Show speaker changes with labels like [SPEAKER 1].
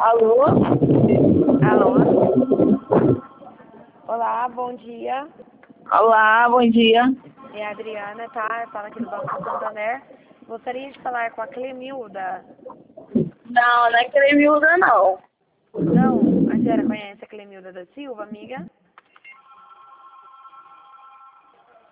[SPEAKER 1] Alô?
[SPEAKER 2] Alô? Olá, bom dia.
[SPEAKER 1] Olá, bom dia.
[SPEAKER 2] É a Adriana, tá? Eu falo aqui do Banco Santander. Gostaria de falar com a Clemilda.
[SPEAKER 1] Não, não é Cremilda, não.
[SPEAKER 2] Não, a senhora conhece a Clemilda da Silva, amiga?